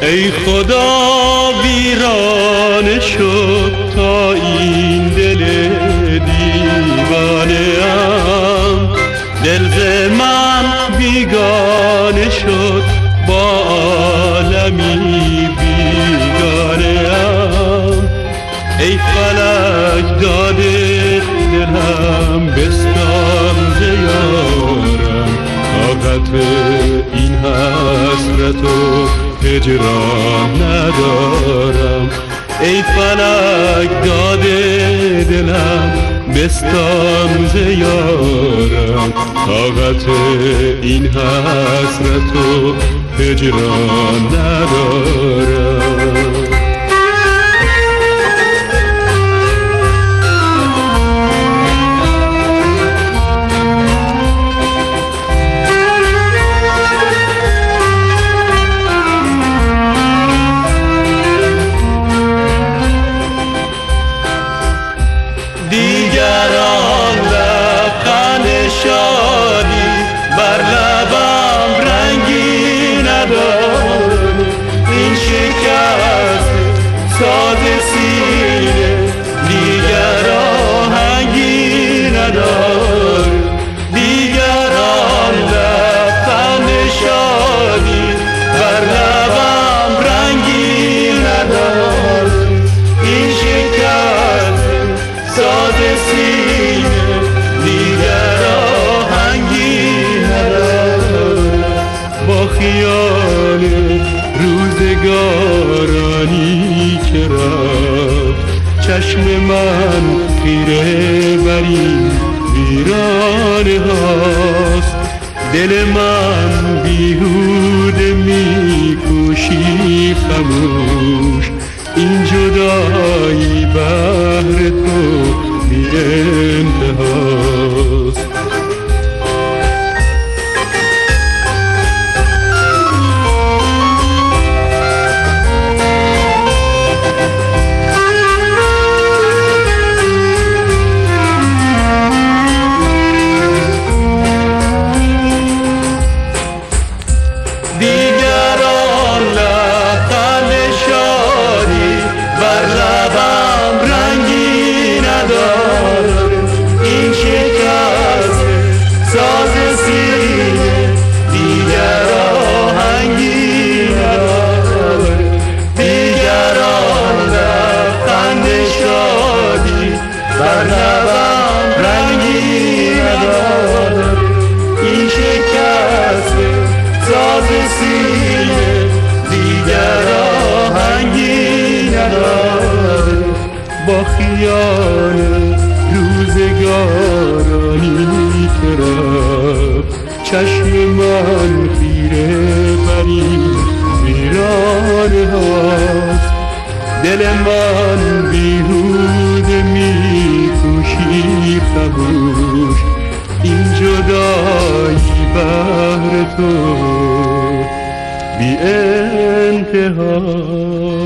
ای خدا ویرانه شد تا این دل دیوانه ام، دل ز من بیگانه شد با عالمی بیگانه ام. ای فلک داده دلم بستان ز یارم، طاقت این حسرت و هجران ندارم. ای فلک داده دلم بستان ز یارم، طاقت این حسرت و هجران ندارم. دیگران لبخند شادی بر لبم رنگی ندارد، این شکست ساز سینه دیگر آهنگی ندارد. دیگران لبخند شادی بر لبم رنگی ندارد، این شکست ساز سینه دیگر آهنگی ندارد. با خیال روزگارانی که رفت، چشم من خیره بر این ویرانه هاست. دل من بیهوده میکوشی خموش، این جدایی بهر تو بی انتهاست. دیگران لبخند شادی بر لبم رنگی ندارد، این شکست ساز سینه دیگر آهنگی ندارد. دیگران لبخند شادی بر لبم رنگی ندارد، این شکست ساز سینه دیگر آهنگی ندارد. با خیال روزگارانی که رفت، چشم من خیره بر این ویرانه هاست. دل من بیهوده میکوشی خموش، این جدایی بهر تو بی انتها.